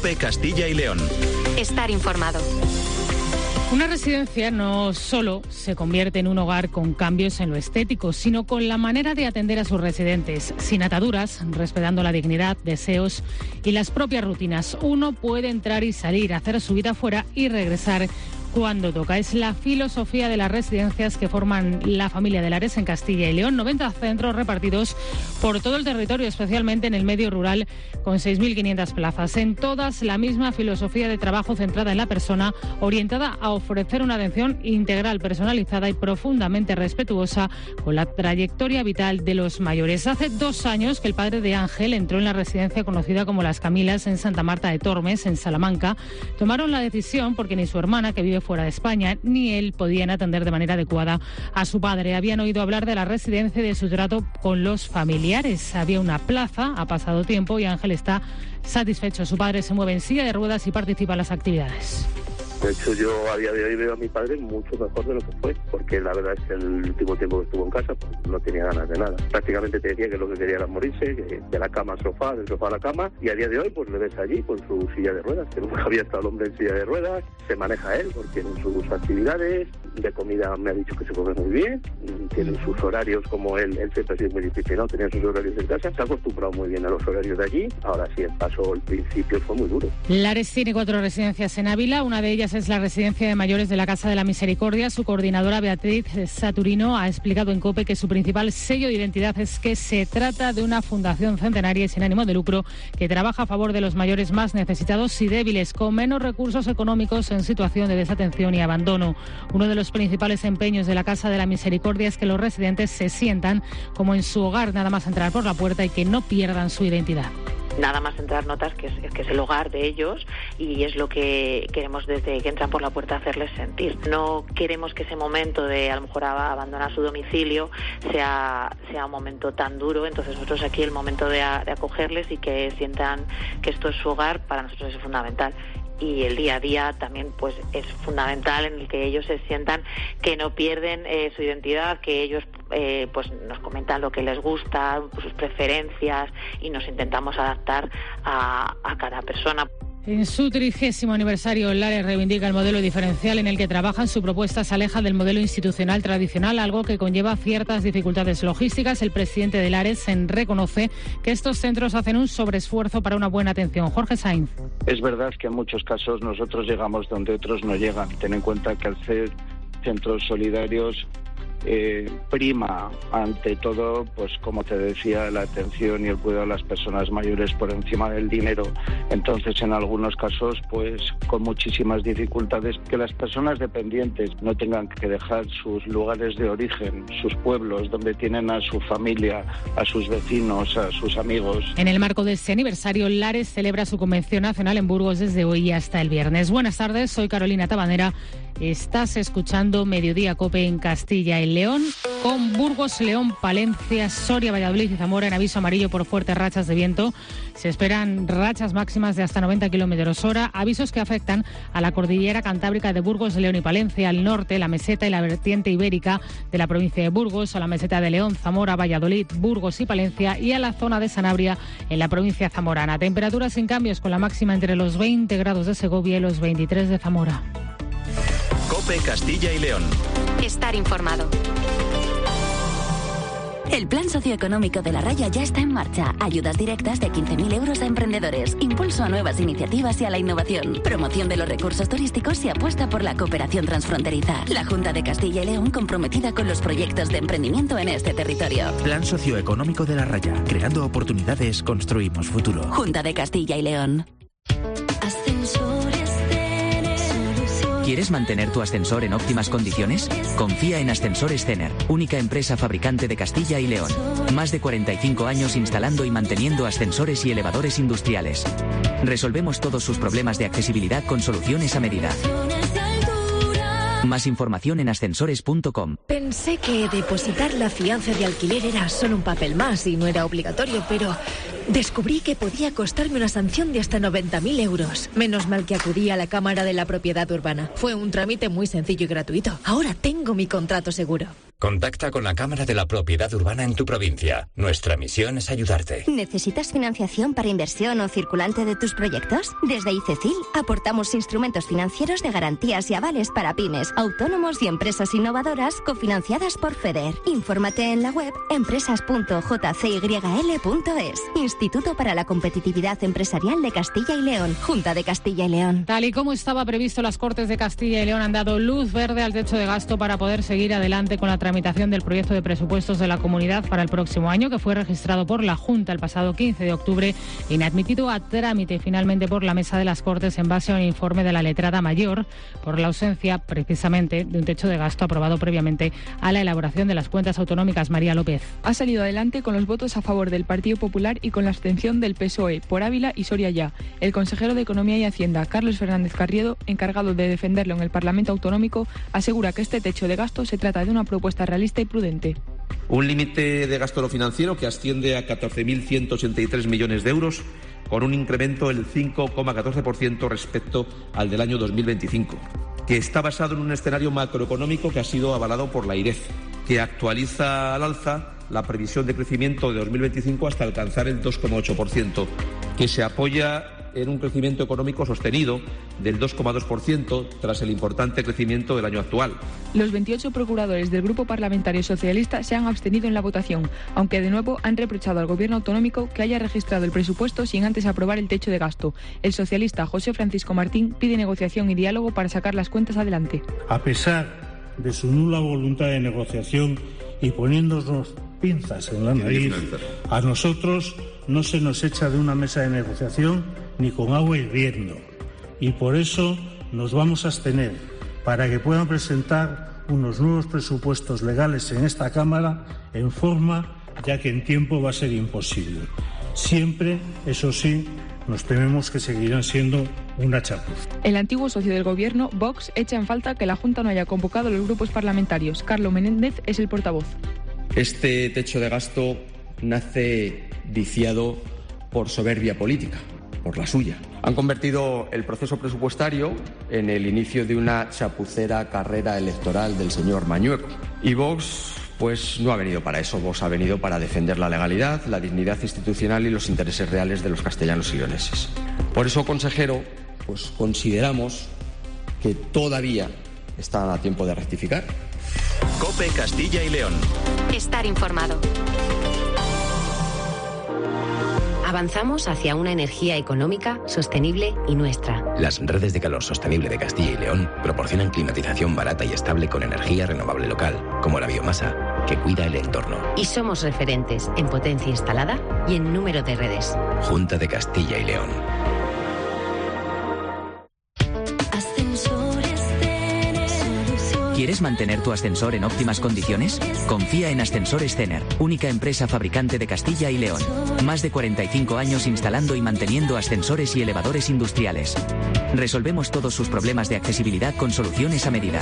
COPE Castilla y León. Estar informado. Una residencia no solo se convierte en un hogar con cambios en lo estético, sino con la manera de atender a sus residentes, sin ataduras, respetando la dignidad, deseos y las propias rutinas. Uno puede entrar y salir, hacer su vida fuera y regresar cuando toca. Es la filosofía de las residencias que forman la familia de Lares en Castilla y León. 90 centros repartidos por todo el territorio, especialmente en el medio rural, con 6.500 plazas. En todas, la misma filosofía de trabajo centrada en la persona, orientada a ofrecer una atención integral, personalizada y profundamente respetuosa con la trayectoria vital de los mayores. Hace 2 años que el padre de Ángel entró en la residencia conocida como Las Camilas en Santa Marta de Tormes, en Salamanca. Tomaron la decisión porque ni su hermana, que vive fuera de España, ni él podían atender de manera adecuada a su padre. Habían oído hablar de la residencia y de su trato con los familiares. Había una plaza, ha pasado tiempo y Ángel está satisfecho. Su padre se mueve en silla de ruedas y participa en las actividades. De hecho, yo a día de hoy veo a mi padre mucho mejor de lo que fue, porque la verdad es que el último tiempo que estuvo en casa pues, no tenía ganas de nada. Prácticamente te decía que lo que quería era morirse, de la cama al sofá, del sofá a la cama, y a día de hoy pues le ves allí con su silla de ruedas, que nunca había estado el hombre en silla de ruedas, se maneja él, porque tienen sus actividades, de comida me ha dicho que se come muy bien, tienen sus horarios como él siempre ha sido muy disciplinado, tenía sus horarios en casa, se ha acostumbrado muy bien a los horarios de allí, ahora sí, el paso al principio fue muy duro. Lares tiene 4 residencias en Ávila, una de ellas es la residencia de mayores de la Casa de la Misericordia. Su coordinadora Beatriz Saturino ha explicado en COPE que su principal sello de identidad es que se trata de una fundación centenaria y sin ánimo de lucro que trabaja a favor de los mayores más necesitados y débiles, con menos recursos económicos, en situación de desatención y abandono. Uno de los principales empeños de la Casa de la Misericordia es que los residentes se sientan como en su hogar, nada más entrar por la puerta, y que no pierdan su identidad. Nada más entrar notas que es el hogar de ellos, y es lo que queremos desde que entran por la puerta hacerles sentir. No queremos que ese momento de a lo mejor abandonar su domicilio sea un momento tan duro. Entonces nosotros aquí el momento de acogerles y que sientan que esto es su hogar, para nosotros es fundamental. Y el día a día también pues es fundamental, en el que ellos se sientan que no pierden su identidad, que ellos pues nos comentan lo que les gusta, sus preferencias, y nos intentamos adaptar a cada persona. En su 30º aniversario, Lares reivindica el modelo diferencial en el que trabajan. Su propuesta se aleja del modelo institucional tradicional, algo que conlleva ciertas dificultades logísticas. El presidente de Lares reconoce que estos centros hacen un sobreesfuerzo para una buena atención. Jorge Sainz. Es verdad que en muchos casos nosotros llegamos donde otros no llegan. Ten en cuenta que al ser centros solidarios prima ante todo, pues como te decía, la atención y el cuidado de las personas mayores por encima del dinero. Entonces, en algunos casos, pues con muchísimas dificultades, que las personas dependientes no tengan que dejar sus lugares de origen, sus pueblos, donde tienen a su familia, a sus vecinos, a sus amigos. En el marco de este aniversario, Lares celebra su convención nacional en Burgos desde hoy hasta el viernes. Buenas tardes, soy Carolina Tabanera. Estás escuchando Mediodía COPE en Castilla y León, con Burgos, León, Palencia, Soria, Valladolid y Zamora en aviso amarillo por fuertes rachas de viento. Se esperan rachas máximas de hasta 90 km/h, avisos que afectan a la cordillera cantábrica de Burgos, León y Palencia, al norte, la meseta y la vertiente ibérica de la provincia de Burgos, a la meseta de León, Zamora, Valladolid, Burgos y Palencia, y a la zona de Sanabria en la provincia zamorana. Temperaturas sin cambios, con la máxima entre los 20 grados de Segovia y los 23 de Zamora. COPE Castilla y León. Estar informado. El Plan Socioeconómico de La Raya ya está en marcha. Ayudas directas de 15.000 euros a emprendedores. Impulso a nuevas iniciativas y a la innovación. Promoción de los recursos turísticos y apuesta por la cooperación transfronteriza. La Junta de Castilla y León comprometida con los proyectos de emprendimiento en este territorio. Plan Socioeconómico de La Raya. Creando oportunidades, construimos futuro. Junta de Castilla y León. ¿Quieres mantener tu ascensor en óptimas condiciones? Confía en Ascensores Cener, única empresa fabricante de Castilla y León. Más de 45 años instalando y manteniendo ascensores y elevadores industriales. Resolvemos todos sus problemas de accesibilidad con soluciones a medida. Más información en ascensores.com. Pensé que depositar la fianza de alquiler era solo un papel más y no era obligatorio, pero descubrí que podía costarme una sanción de hasta 90.000 euros. Menos mal que acudí a la Cámara de la Propiedad Urbana. Fue un trámite muy sencillo y gratuito. Ahora tengo mi contrato seguro. Contacta con la Cámara de la Propiedad Urbana en tu provincia. Nuestra misión es ayudarte. ¿Necesitas financiación para inversión o circulante de tus proyectos? Desde ICECIL aportamos instrumentos financieros de garantías y avales para pymes, autónomos y empresas innovadoras cofinanciadas por FEDER. Infórmate en la web empresas.jcyl.es. Instituto para la Competitividad Empresarial de Castilla y León. Junta de Castilla y León. Tal y como estaba previsto, las Cortes de Castilla y León han dado luz verde al techo de gasto para poder seguir adelante con la tramitación del proyecto de presupuestos de la comunidad para el próximo año, que fue registrado por la Junta el pasado 15 de octubre y admitido a trámite finalmente por la Mesa de las Cortes en base a un informe de la letrada mayor por la ausencia precisamente de un techo de gasto aprobado previamente a la elaboración de las cuentas autonómicas. María López. Ha salido adelante con los votos a favor del Partido Popular y con la abstención del PSOE por Ávila y Soria Ya. El consejero de Economía y Hacienda, Carlos Fernández Carriedo, encargado de defenderlo en el Parlamento Autonómico, asegura que este techo de gasto se trata de una propuesta realista y prudente. Un límite de gasto no financiero que asciende a 14.183 millones de euros, con un incremento del 5,14% respecto al del año 2025, que está basado en un escenario macroeconómico que ha sido avalado por la IREF, que actualiza al alza la previsión de crecimiento de 2025 hasta alcanzar el 2,8%, que se apoya en un crecimiento económico sostenido del 2,2% tras el importante crecimiento del año actual. Los 28 procuradores del Grupo Parlamentario Socialista se han abstenido en la votación, aunque de nuevo han reprochado al Gobierno autonómico que haya registrado el presupuesto sin antes aprobar el techo de gasto. El socialista José Francisco Martín pide negociación y diálogo para sacar las cuentas adelante. A pesar de su nula voluntad de negociación y poniéndonos pinzas en la nariz, a nosotros no se nos echa de una mesa de negociación ni con agua hirviendo, y por eso nos vamos a abstener para que puedan presentar unos nuevos presupuestos legales en esta Cámara en forma, ya que en tiempo va a ser imposible. Siempre, eso sí, nos tememos que seguirán siendo una chapuza. El antiguo socio del Gobierno, Vox, echa en falta que la Junta no haya convocado a los grupos parlamentarios. Carlos Menéndez es el portavoz. Este techo de gasto nace viciado por soberbia política, por la suya. Han convertido el proceso presupuestario en el inicio de una chapucera carrera electoral del señor Mañueco. Y Vox, pues no ha venido para eso. Vox ha venido para defender la legalidad, la dignidad institucional y los intereses reales de los castellanos y leoneses. Por eso, consejero, pues consideramos que todavía está a tiempo de rectificar. COPE Castilla y León. Estar informado. Avanzamos hacia una energía económica, sostenible y nuestra. Las redes de calor sostenible de Castilla y León proporcionan climatización barata y estable con energía renovable local, como la biomasa, que cuida el entorno. Y somos referentes en potencia instalada y en número de redes. Junta de Castilla y León. ¿Quieres mantener tu ascensor en óptimas condiciones? Confía en Ascensores Cener, única empresa fabricante de Castilla y León. Más de 45 años instalando y manteniendo ascensores y elevadores industriales. Resolvemos todos sus problemas de accesibilidad con soluciones a medida.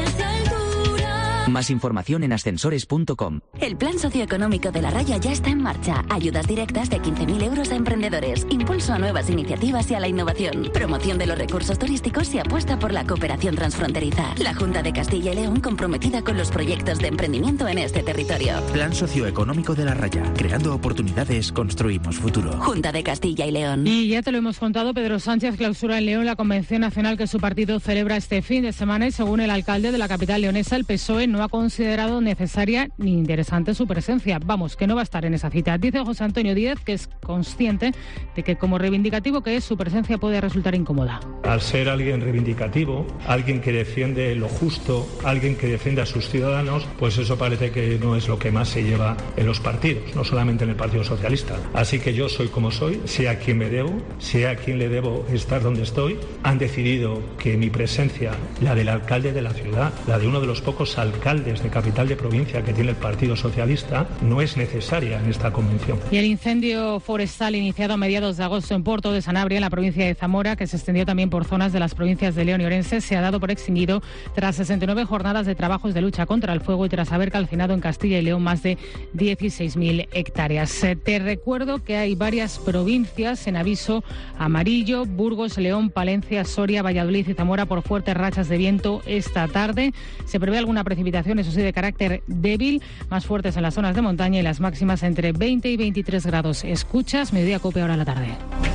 Más información en ascensores.com. El plan socioeconómico de La Raya ya está en marcha. Ayudas directas de 15.000 euros a emprendedores. Impulso a nuevas iniciativas y a la innovación. Promoción de los recursos turísticos y apuesta por la cooperación transfronteriza. La Junta de Castilla y León comprometida con los proyectos de emprendimiento en este territorio. Plan socioeconómico de La Raya. Creando oportunidades, construimos futuro. Junta de Castilla y León. Y ya te lo hemos contado, Pedro Sánchez clausura en León la convención nacional que su partido celebra este fin de semana y según el alcalde de la capital leonesa, el PSOE no ha considerado necesaria ni interesante su presencia. Vamos, que no va a estar en esa cita. Dice José Antonio Díez que es consciente de que como reivindicativo que es, su presencia puede resultar incómoda. Al ser alguien reivindicativo, alguien que defiende lo justo, alguien que defiende a sus ciudadanos, pues eso parece que no es lo que más se lleva en los partidos, no solamente en el Partido Socialista. Así que yo soy como soy, sé a quién me debo, sé a quién le debo estar donde estoy. Han decidido que mi presencia, la del alcalde de la ciudad, la de uno de los pocos alcaldes de capital de provincia que tiene el Partido Socialista, no es necesaria en esta convención. Y el incendio forestal iniciado a mediados de agosto en Porto de Sanabria, en la provincia de Zamora, que se extendió también por zonas de las provincias de León y Orense, se ha dado por extinguido tras 69 jornadas de trabajos de lucha contra el fuego y tras haber calcinado en Castilla y León más de 16.000 hectáreas. Te recuerdo que hay varias provincias en aviso amarillo: Burgos, León, Palencia, Soria, Valladolid y Zamora por fuertes rachas de viento esta tarde. Se prevé alguna precipitación precipitaciones, eso sí, de carácter débil, más fuertes en las zonas de montaña y las máximas entre 20 y 23 grados. Escuchas Mediodía Cope, ahora a la tarde.